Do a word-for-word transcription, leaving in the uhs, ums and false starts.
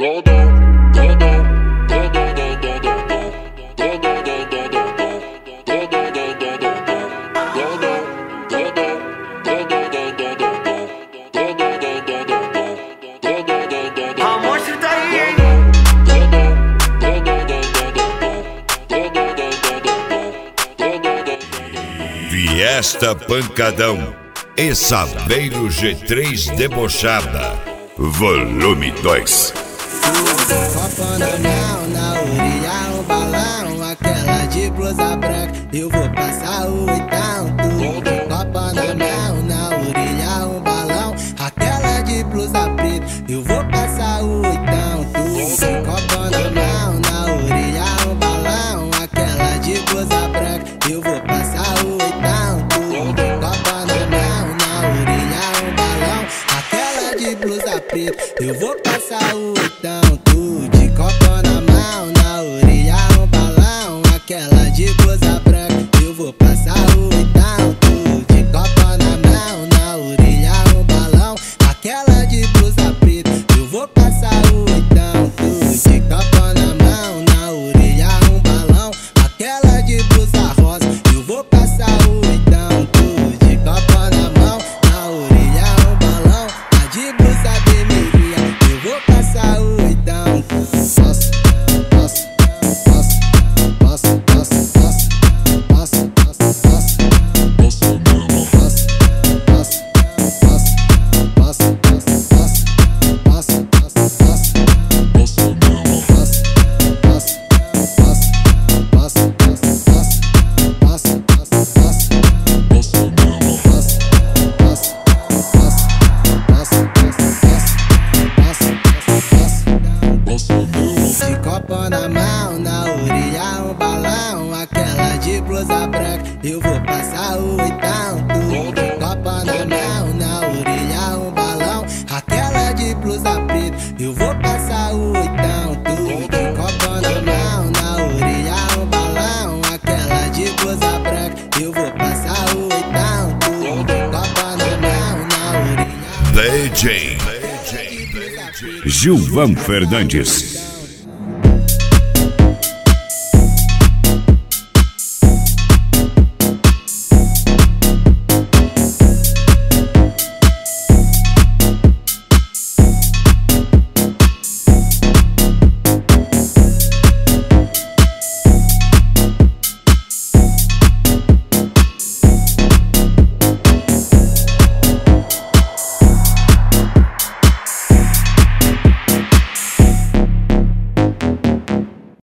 Fiesta Pancadão e Saveiro G três Debochada, volume dois. Copa na mão, na orelha um balão, aquela de blusa branca, eu vou passar o oitão tudo. Copa na mão, na orelha um balão, aquela de blusa preta, eu vou passar o oitão tudo. Copa na mão, na orelha um balão, aquela de blusa branca, eu vou passar o oitão tudo. Copa na mão, na orelha um balão, aquela de blusa preta, eu vou passar o oitão tudo. De copa na mão, na orelha um balão, aquela de blusa branca, eu vou passar o oitão tudo. De copa na mão, na orelha um balão, aquela de blusa preta, eu vou passar o oitão tudo. De copa na mão, na orelha um balão, aquela de blusa rosa, eu vou passar o oitão tudo. De copa na mão, na orelha um balão, a de blusa vermelha, eu vou passar o oitão tudo. Posso, posso, posso, posso, posso, posso, posso, posso, posso, posso mesmo, posso, posso, posso, posso, posso, posso, posso, posso, posso, posso mesmo, posso, posso, posso, posso, posso, posso, posso, posso, posso, posso mesmo, posso, posso, posso, posso, posso, posso, posso mesmo. De copa na mão, na orelha um balão, aquela de blusa branca, eu vou passar o oitão tudo. De copa na mão, na orelha um balão, aquela de blusa preta, eu vou passar o oitão tudo. De copa na mão, na orelha um balão, aquela de blusa branca, eu vou passar o oitão tudo. De copa na mão, na orelha D J Gilvan Fernandes.